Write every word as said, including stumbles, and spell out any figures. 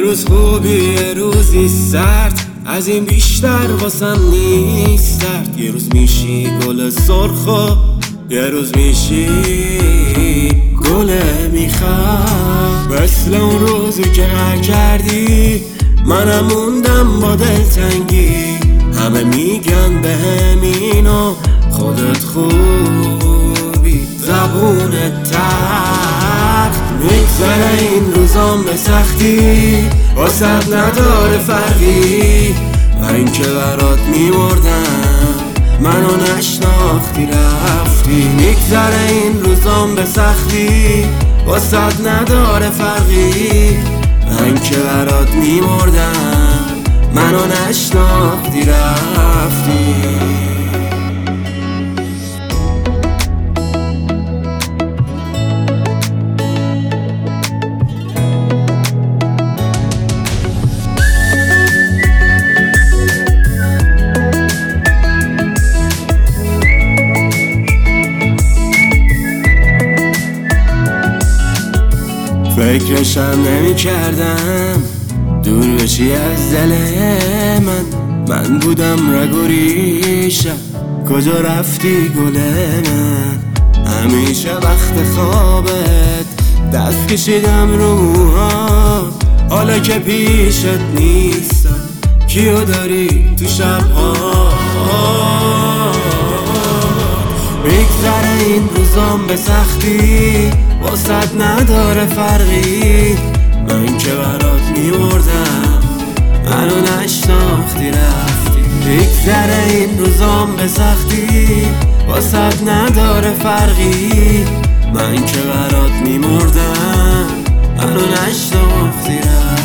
روز خوبی یه روزی سرد، از این بیشتر واسم نیست درد. یه روز میشی گل سرخ و یه روز میشی گل میخواد. مثل اون روزی که غر کردی منم موندم با دلتنگی. همه میگن بهم اینو خودت خوبی، زبون تخت میگذره این روزام به سختی. واسد نداره فرقی، من که برات میمردم منو نشناختی رفتی. میگذره این روزام به سختی، واسد نداره فرقی، من که برات میمردم منو نشناختی رفتی. فکرشم نمی کردم دور بشی از دل من. من بودم رگ و ریشم، کجا رفتی گل من؟ همیشه وقت خوابت دست کشیدم روها، حالا که پیشت نیستم کیو داری تو شبها؟ میگذره این روزام به سختی، واسد نداره فرقی، من که برات میمردم منو نشناختی رفتی. میگذره این روزام به سختی، واسد نداره فرقی، من که برات میمردم منو نشناختی رفتی.